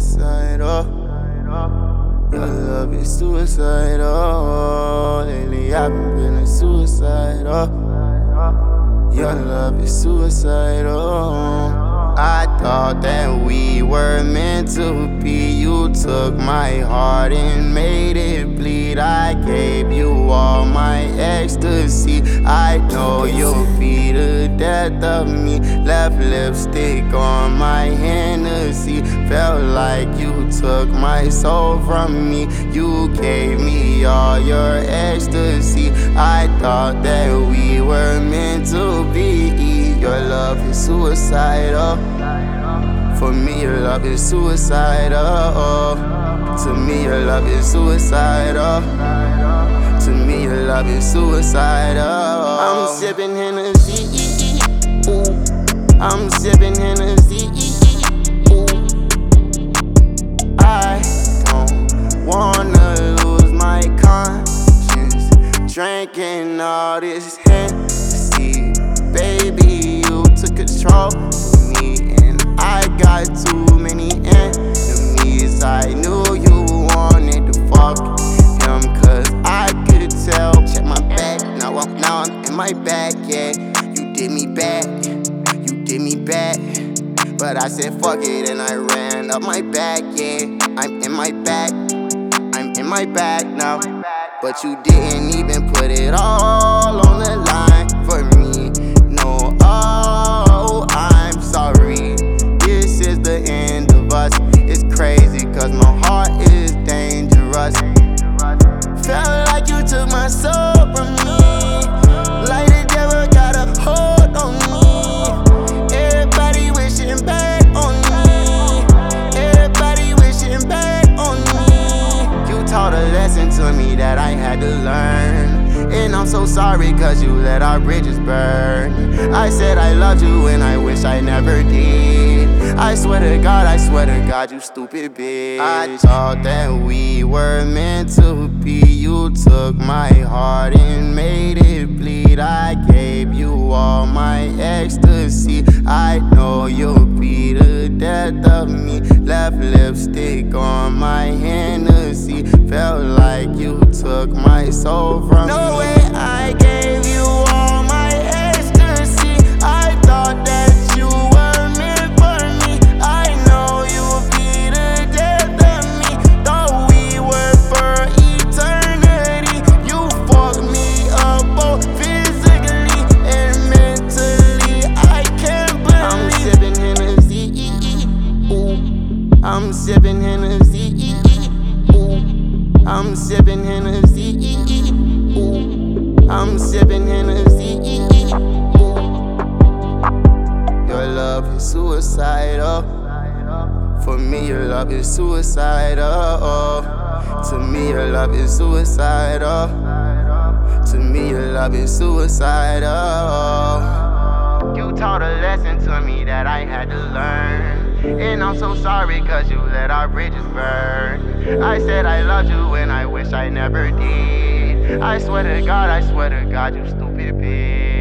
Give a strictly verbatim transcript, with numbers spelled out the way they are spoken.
suicidal. Your love is suicidal. Lately I've been feeling suicidal. Your love is suicidal. I thought that we were meant to be. You took my heart and made it bleed. I gave you all my ecstasy. I know you'll be the death of me. Left lipstick on my Hennessy. Felt like you took my soul from me. You gave me all your ecstasy. I thought that we were meant to be. Your love is suicidal. For me, your love is suicidal. To me, your love is suicidal. To me, your love is suicidal. I'm sipping Hennessy. Ooh. I'm sipping Hennessy. Ooh. I don't wanna lose my conscience drinking all this Hennessy. Baby, you took control of me, and I got too many enemies. I knew you wanted to fuck him, cause I could tell. Check my back, now I'm, now I'm in my bag, yeah. You did me bad, you did me bad. But I said fuck it and I ran up my back, yeah. I'm in my bag, I'm in my bag now. But you didn't even put it all on the line for me. No, oh, I'm sorry. This is the end of us. It's crazy cause my heart is dangerous. Felt like you took my soul from me. Like the devil got a hold on me. Everybody wishing back on me. Everybody wishing back on me. You taught a lesson to me that I had to learn. And I'm so sorry cause you let our bridges burn. I said I loved you and I wish I never did. I swear to God, I swear to God, you stupid bitch. I thought that we were meant to be. You took my heart and made it bleed. I gave you all my ecstasy. I know you'll be the death of me. Left lipstick on my Hennessy. Felt like you took my soul from me. No way I gave you all my ecstasy. I thought that you were meant for me. I know you'll be the death of me. Thought we were for eternity. You fucked me up both physically and mentally. I can't believe I'm sipping Hennessy. Ooh. I'm sipping Hennessy. Ooh. I'm sipping Hennessy. Ooh. I'm sipping Hennessy. Ooh. Your love is suicidal. For me, your love is suicidal. To me, your love is suicidal. To me, your love is suicidal. You taught a lesson to me that I had to learn. And I'm so sorry cause you let our bridges burn. I said I loved you and I wish I never did. I swear to God, I swear to God, you stupid bitch.